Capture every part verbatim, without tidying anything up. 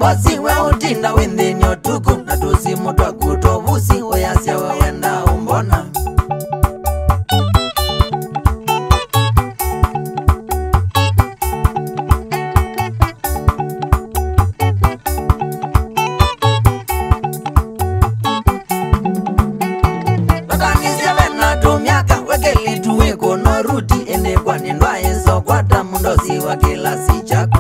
bosi we utinda within your tuku na tusi mutu akutovusi oyasya wawenda umbona Batanizia vena tumiaka wekeli tuwe kono ruti ene kwa nindwa iso kwa tamundosi wa kilasi chaku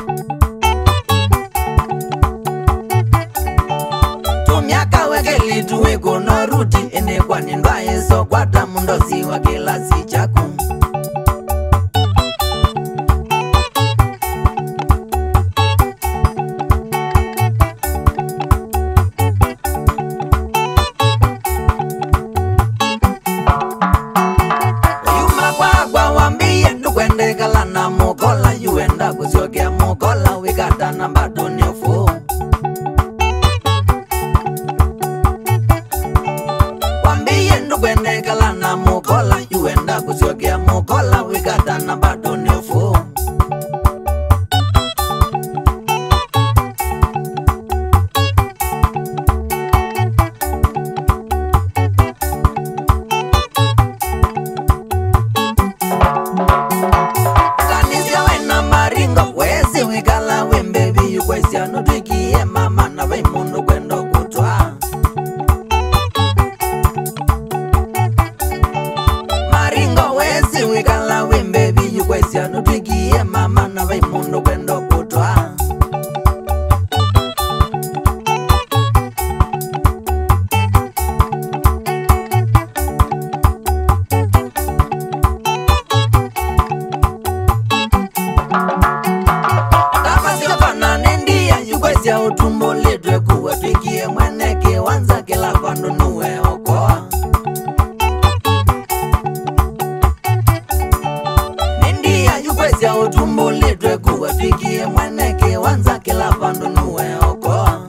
Tumiaka wekeli tuwe kono ruti ene kwa nindwa iso kwa tamundosi wa kilasi chaku Kala na mukola yuenda kusiokea mukola wikata na bado nyofu Wambie ndukwende kala na mukola yuenda kusiokea mukola wikata na bado nyofu Wikala wembebi yukwesya nutwikie mama na waimundu kwendo kutwa Maringo wezi wikala wembebi yukwesya nutwikie mama na waimundu kwendo kutwa Yukwesya utumbo letwe kuwa twikie mweneke wanza kila vandu nuwe okoa Nindia yukwesya utumbo letwe kuwa twikie mweneke wanza kila vandu nuwe okoa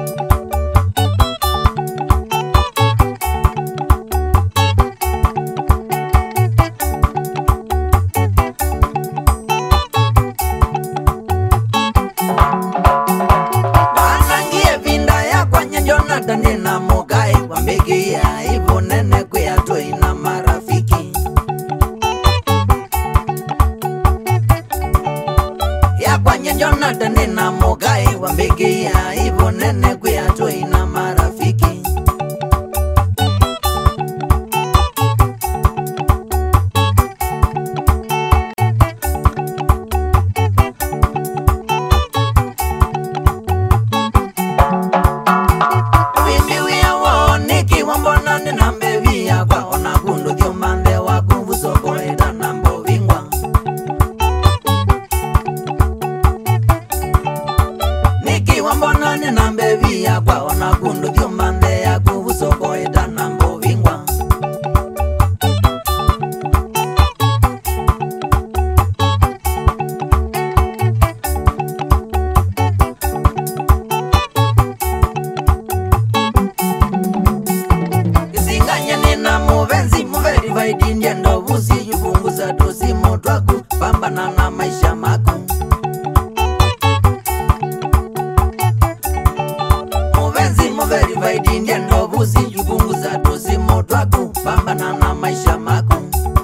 Jonathan na Mogai wambegia hivyo nene kwa toi na marafiki Ya kwanye Jonathan na Mogai wambegia hivyo nene kwa toi na marafiki Wambonani na mbevi ya kwa ona kundu vyumande ya kuvusoko edana mbovingwa Kisinganya nina muvenzi muveri vaidi njendo vusi yupunguza tusi mutwaku pambana na maisha maku Very vaidi njendo vusi yupunguza tusi mutwaku pambana na maisha maku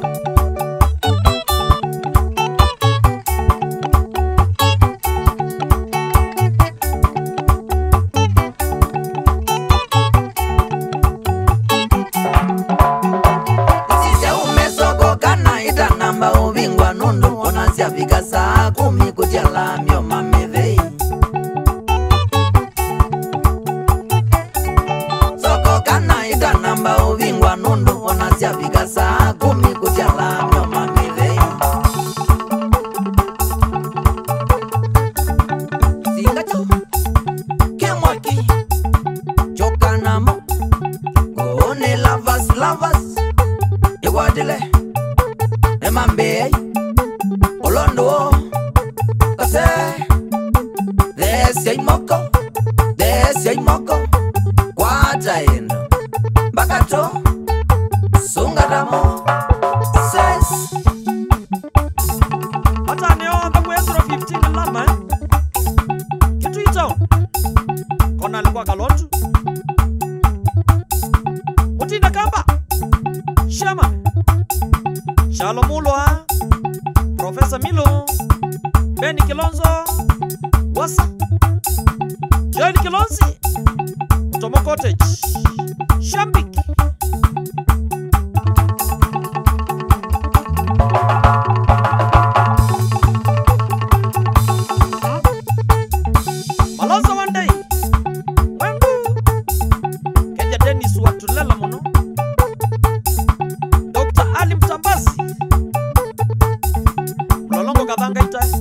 Sisi umesoko kana ita namba uvingwa nundu onasya fika saa kumi kujala myo mamevei Namba uvingwa nundu onasya fika saa kumi kujala myo mamivei Singacho Kemwaki Chokanamo Kuone lavas lavas Yewatile Emambei Olondo Kase Desi moko Desi moko Kwata endo Bakato Sungaramo Says Hata neo hapa kwa fifteen lama Kitu ito Beni Kilonzo Wasa Joel Kilonzi Tomo Cottage Shambik Malonzo one day Wendu Keja Dennis Watulela Mono Doctor Ali Mtambazi Mlolongo Kadhanga Ita